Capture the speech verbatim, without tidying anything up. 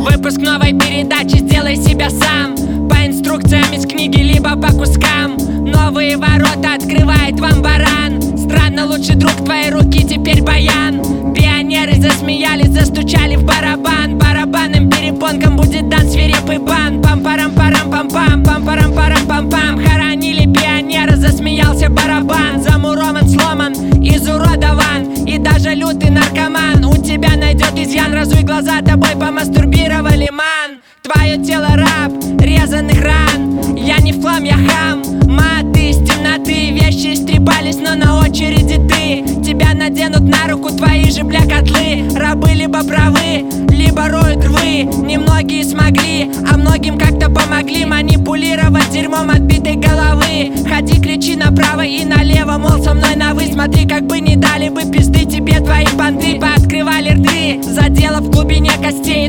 Выпуск новой передачи «Сделай себя сам». По инструкциям из книги, либо по кускам. Новые ворота открывает вам баран. Странно, лучший друг твоей руки теперь баян. Пионеры засмеялись, застучали в барабан. Барабанным перепонкам будет дан свирепый бан. Пам-парам-парам-пам-пам, пам-парам-парам-пам-пам. Хоронили пионера, засмеялся барабан. Замурован, сломан, изуродован. И даже лютый наркоман у тебя найдет изъян. Разуй глаза, тобой помастурбировали, ман. Твое тело раб резаных ран. Я не в хлам, я хам. Маты из темноты, вещи истрепались, но на очереди ты. Тебя наденут на руку твои же бля котлы. Рабы либо правы, либо роют рвы. Немногие смогли, а многим как-то помогли манипулировать дерьмом отбитой головы. Ходи, кричи направо и налево, мол, со мной на вы. Смотри, как бы не дали бы пизды тебе твои понты. Пооткрывали рты, задело в глубине костей.